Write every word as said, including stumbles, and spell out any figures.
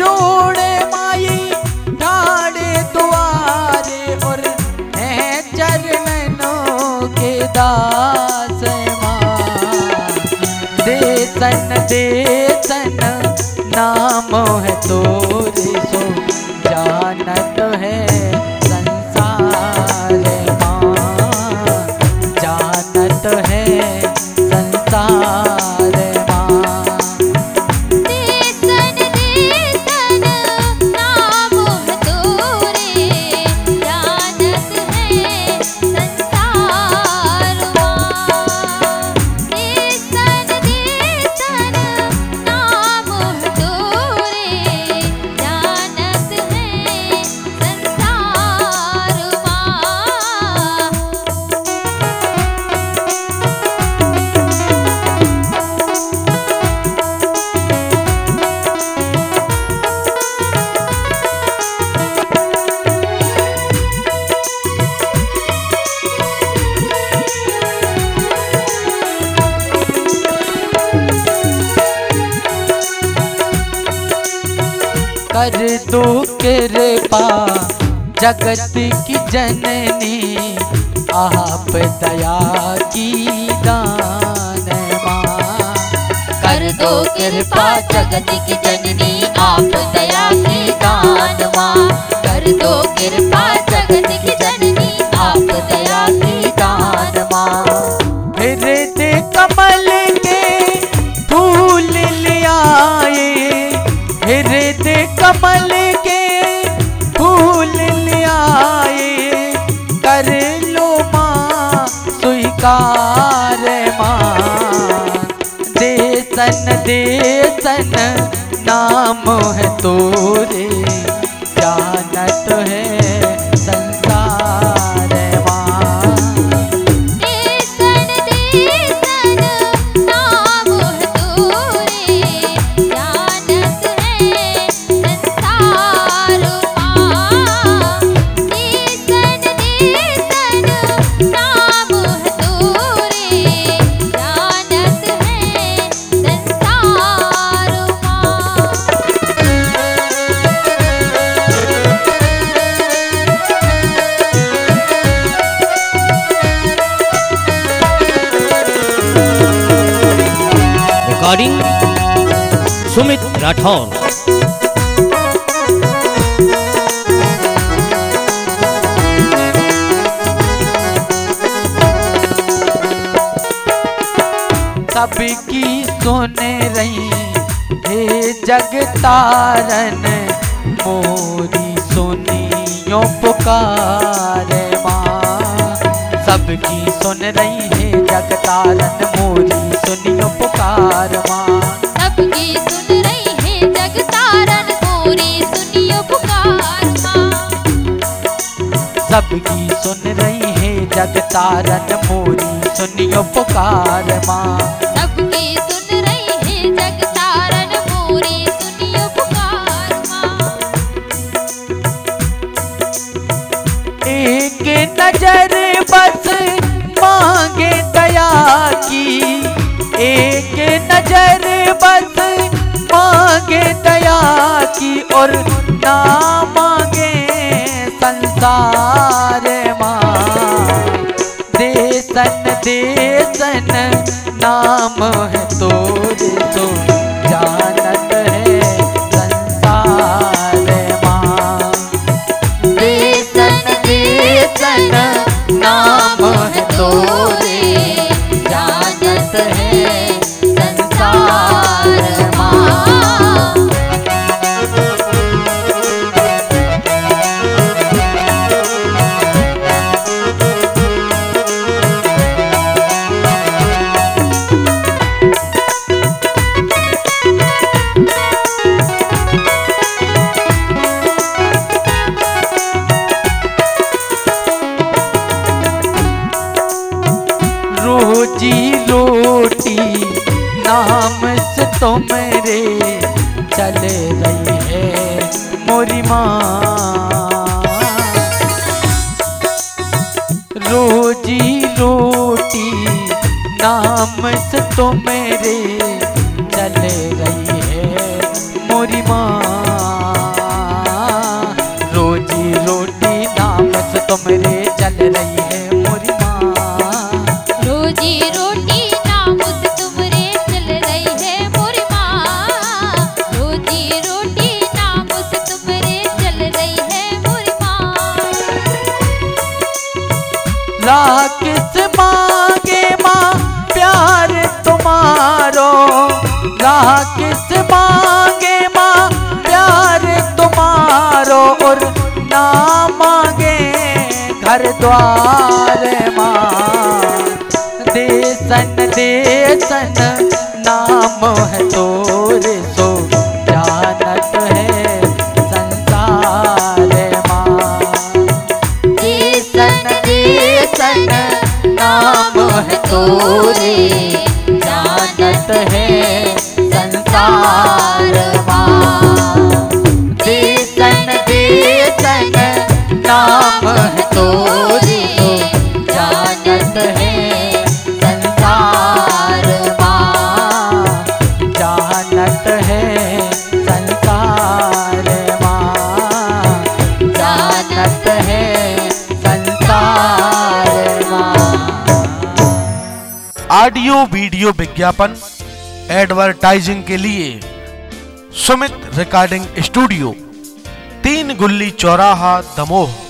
जोड़े माई ठाड़े दुआरे और है चरणों के दास माँ। देसन देसन नाम है तोरे सो जानत है संसार माँ, जानत है संसार माँ। देसन देसन नाम है तोरे जानत है संसार माँ। देसन देसन नाम है तोरे जानत है संसार माँ। कर दो कृपा जगत की जननी, आप दया की दान माँ। कर दो कृपा जगत की जननी, आप दया की दान माँ। कर दो कृपा जगत की जननी, आप दया की दान माँ। हृदय कमल के फूल लियाए, हृदय कमल के फूल लियाए, कर लो माँ स्वीकार माँ। देसन देसन नाम है तोरे जानत है संसार माँ। देसन देसन नाम है तोरे जानत है संसार माँ। देसन देसन नाम है तोरे जानत है संसार माँ। रिकॉर्डिंग सुमित राठौर। सबकी सुन रही हे जगतारन, मोरी सुनियो पुकार माँ। सबकी सुन रही है जगतारन, मोरी सुनियो पुकार माँ। सबकी सुन रही है जगतारन, मोरी सुनियो पुकार माँ। सबकी सुन रही है जगतारन, मोरी सुनियो पुकार माँ। सबकी सुन रही है जगतारन, मोरी सुनियो पुकार माँ। एक नजर बस मांगे दया की, एक नजर बस मांगे दया की, और ना मांगे संसार माँ। देसन देसन नाम है तोरे सो जानत है संसार माँ। देसन देसन नाम है तोरे जानत है संसार माँ। रोजी रोटी नाम से तो मेरे चले रही है मोरी माँ। रोजी रोटी नाम से तो मेरे चले रही है मोरी माँ। राह किस मांगे माँ प्यार तुम्हारो, राह किस मांगे माँ प्यार तुम्हारो, और ना मांगे घर द्वार माँ। देसन देसन नाम है तोरे सो जानत है संसार माँ। देसन देसन नाम है तोरे जानत है संसार माँ। देसन देसन नाम है तोरे जानत है संसार माँ। जानत है संसार माँ, जानत है संसार माँ। ऑडियो वीडियो विज्ञापन एडवर्टाइजिंग के लिए सुमित रिकॉर्डिंग स्टूडियो, तीन गुल्ली चौराहा, दमोह।